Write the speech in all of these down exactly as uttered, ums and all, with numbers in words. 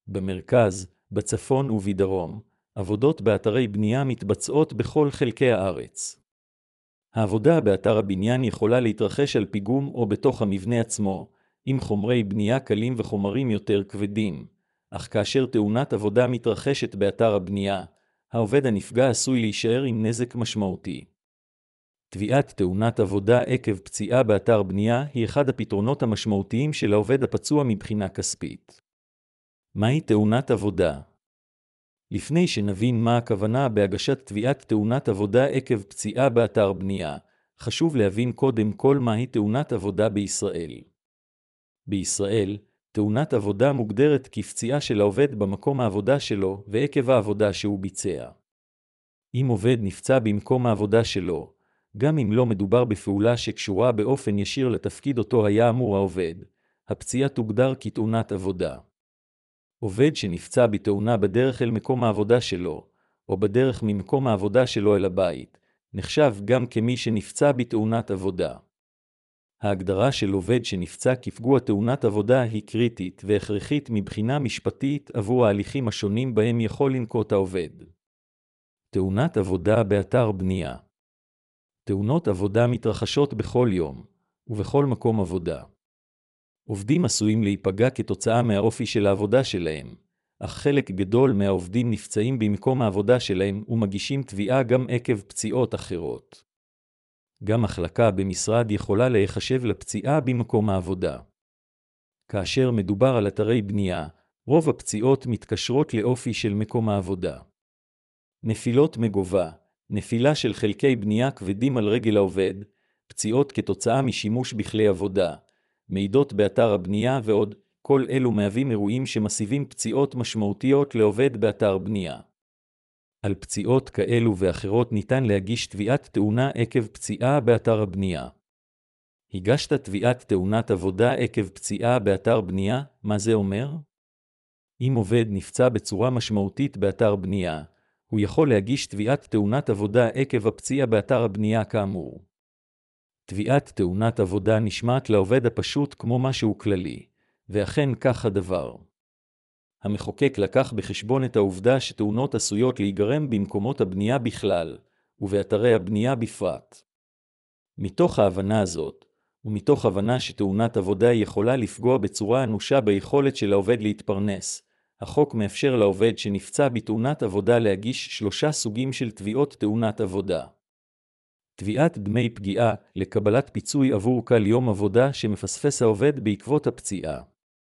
במרכז, בצפון ובדרום, עבודות באתרי בנייה מתבצעות בכל חלקי הארץ. העבודה באתר הבניין יכולה להתרחש על פיגום או בתוך המבנה עצמו, עם חומרי בנייה קלים וחומרים יותר כבדים, אך כאשר תאונת עבודה מתרחשת באתר הבנייה, העובד הנפגע עשוי להישאר עם נזק משמעותי. תביעת תאונת עבודה עקב פציעה באתר בנייה היא אחד הפתרונות המשמעותיים של העובד הפצוע מבחינה כספית. מהי תאונת עבודה? לפני שנבין מה הכוונה בהגשת תביעת תאונת עבודה עקב פציעה באתר בנייה, חשוב להבין קודם כל מהי תאונת עבודה בישראל. בישראל, תאונת עבודה מוגדרת כפציעה של העובד במקום העבודה שלו ועקב העבודה שהוא ביצע. אם עובד נפצע במקום העבודה שלו, גם אם לא מדובר בפעולה שקשורה באופן ישיר לתפקיד אותו היה אמור העובד, הפציעה תוגדר כתאונת עבודה. עובד שנפצע בתאונה בדרך אל מקום העבודה שלו, או בדרך ממקום העבודה שלו אל הבית, נחשב גם כמי שנפצע בתאונת עבודה. ההגדרה של עובד שנפצע כפגוע תאונת עבודה היא קריטית והכרחית מבחינה משפטית עבור ההליכים השונים בהם יכול לנקוט העובד. תאונת עבודה באתר בנייה. תאונות עבודה מתרחשות בכל יום, ובכל מקום עבודה. עובדים עשויים להיפגע כתוצאה מהאופי של העבודה שלהם, אך חלק גדול מהעובדים נפצעים במקום העבודה שלהם ומגישים תביעה גם עקב פציעות אחרות. גם מחלקה במשרד יכולה להיחשב לפציעה במקום העבודה. כאשר מדובר על אתרי בנייה, רוב הפציעות מתקשרות לאופי של מקום העבודה. נפילות מגובה, נפילה של חלקי בנייה כבדים על רגל העובד, פציעות כתוצאה משימוש בכלי עבודה, מעידות באתר הבנייה ועוד, כל אלו מהווים אירועים שמסיבים פציעות משמעותיות לעובד באתר בנייה. על פציעות כאלו ואחרות ניתן להגיש תביעת תאונה עקב פציעה באתר הבנייה. הגשת תביעת תאונת עבודה עקב פציעה באתר בנייה, מה זה אומר? אם עובד נפצע בצורה משמעותית באתר בנייה, הוא יכול להגיש תביעת תאונת עבודה עקב הפציעה באתר הבנייה כאמור. תביעת תאונת עבודה נשמעת לעובד הפשוט כמו משהו כללי, ואכן כך הדבר. המחוקק לקח בחשבון את העובדה שתאונות עשויות להיגרם במקומות הבנייה בכלל, ובאתרי הבנייה בפרט. מתוך ההבנה הזאת, ומתוך הבנה שתאונת עבודה יכולה לפגוע בצורה אנושה ביכולת של העובד להתפרנס, החוק מאפשר לעובד שנפצע בתאונת עבודה להגיש שלושה סוגים של תביעות תאונת עבודה. תביעת דמי פגיעה לקבלת פיצוי עבור כל יום עבודה שמפספס העובד בעקבות הפציעה.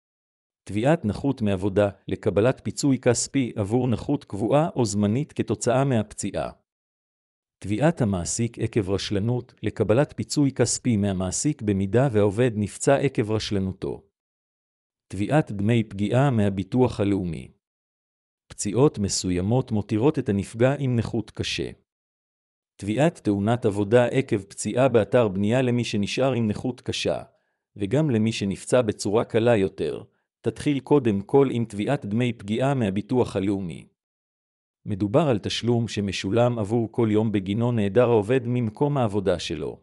תביעת נכות מעבודה לקבלת פיצוי כספי עבור נכות קבועה או זמנית כתוצאה מהפציעה. תביעת המעסיק עקב רשלנות לקבלת פיצוי כספי מהמעסיק במידה והעובד נפצע עקב רשלנותו. תביעת דמי פגיעה מהביטוח הלאומי. פציעות מסוימות מותירות את הנפגע עם נכות קשה. תביעת תאונת עבודה עקב פציעה באתר בנייה למי שנשאר עם נכות קשה, וגם למי שנפצע בצורה קלה יותר, תתחיל קודם כל עם תביעת דמי פגיעה מהביטוח הלאומי. מדובר על תשלום שמשולם עבור כל יום בגינו נעדר העובד ממקום העבודה שלו.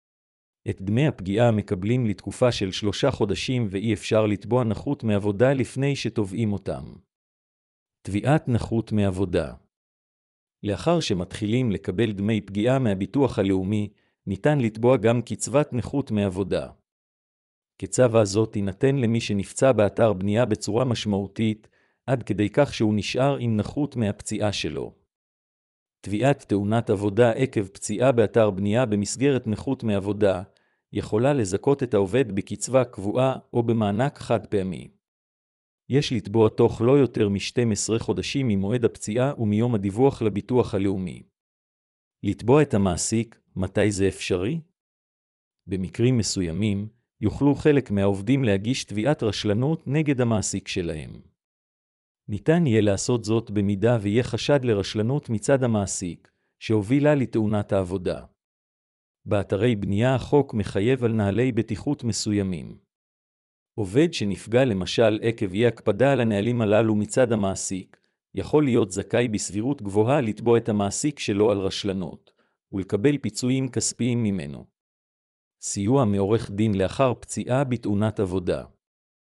את דמי הפגיעה מקבלים לתקופה של שלושה חודשים ואי אפשר לתבוע נכות מעבודה לפני שתובעים אותם. תביעת נכות מעבודה. לאחר שמתחילים לקבל דמי פגיעה מהביטוח הלאומי, ניתן לתבוע גם קצבת נכות מעבודה. קצבה הזאת תינתן למי שנפצע באתר בנייה בצורה משמעותית, עד כדי כך שהוא נשאר עם נכות מהפציעה שלו. תביעת תאונת עבודה עקב פציעה באתר בנייה במסגרת נכות מעבודה, יכולה לזכות את העובד בקצבה קבועה או במענק חד פעמי. יש לתבוע תוך לא יותר מ-שנים עשר חודשים ממועד הפציעה ומיום הדיווח לביטוח הלאומי. לתבוע את המעסיק, מתי זה אפשרי? במקרים מסוימים, יוכלו חלק מהעובדים להגיש תביעת רשלנות נגד המעסיק שלהם. ניתן יהיה לעשות זאת במידה ויהיה חשד לרשלנות מצד המעסיק, שהובילה לתאונת העבודה. באתרי בנייה החוק מחייב על נהלי בטיחות מסוימים. עובד שנפגע למשל עקב אי הקפדה על הנהלים הללו מצד המעסיק, יכול להיות זכאי בסבירות גבוהה לתבוע את המעסיק שלו על רשלנות, ולקבל פיצויים כספיים ממנו. סיוע מעורך דין לאחר פציעה בתאונת עבודה.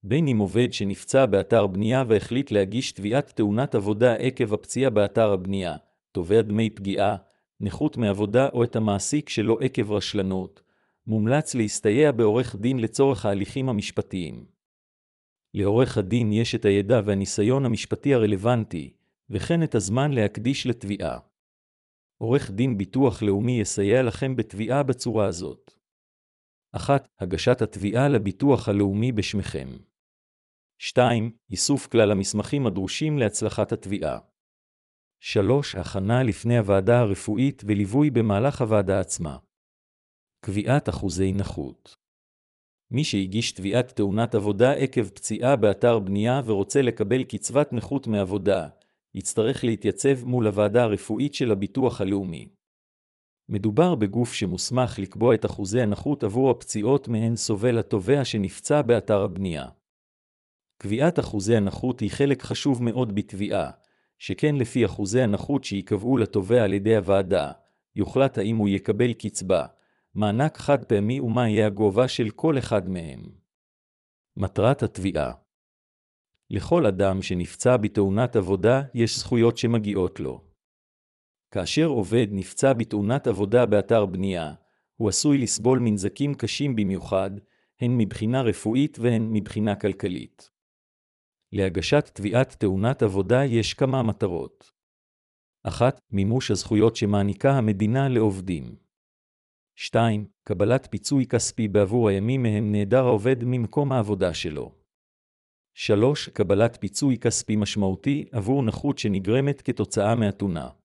בין אם עובד שנפצע באתר בנייה והחליט להגיש תביעת תאונת עבודה עקב הפציעה באתר הבנייה, תובע דמי פגיעה, נכות מעבודה או את המעסיק שלו עקב רשלנות, מומלץ להסתייע בעורך דין לצורך ההליכים המשפטיים. לעורך הדין יש את הידע והניסיון המשפטי הרלוונטי, וכן את הזמן להקדיש לתביעה. עורך דין ביטוח לאומי יסייע לכם בתביעה בצורה הזאת. אחת. הגשת התביעה לביטוח הלאומי בשמכם. שתיים. איסוף כלל המסמכים הדרושים להצלחת התביעה. שלוש. הכנה לפני הוועדה הרפואית וליווי במהלך הוועדה עצמה. קביעת אחוזי נכות. מי שהגיש תביעת תאונת עבודה עקב פציעה באתר בנייה ורוצה לקבל קצבת נכות מעבודה, יצטרך להתייצב מול הוועדה הרפואית של הביטוח הלאומי. מדובר בגוף שמוסמך לקבוע את אחוזי הנכות עבור הפציעות מהן סובל התובע שנפצע באתר הבנייה. קביעת אחוזי הנכות היא חלק חשוב מאוד בתביעה, שכן לפי אחוזי הנכות שיקבעו לתובע על ידי הוועדה, יוחלט האם הוא יקבל קצבה, מענק חד פעמי ומה יהיה הגובה של כל אחד מהם. מטרת התביעה. לכל אדם שנפצע בתאונת עבודה יש זכויות שמגיעות לו. כאשר עובד נפצע בתאונת עבודה באתר בנייה, הוא עשוי לסבול מנזקים קשים במיוחד, הן מבחינה רפואית והן מבחינה כלכלית. להגשת תביעת תאונת עבודה יש כמה מטרות. אחת. מימוש הזכויות שמעניקה המדינה לעובדים. שתיים. קבלת פיצוי כספי בעבור הימים מהם נעדר העובד ממקום העבודה שלו. שלוש. קבלת פיצוי כספי משמעותי עבור נכות שנגרמת כתוצאה מהתאונה.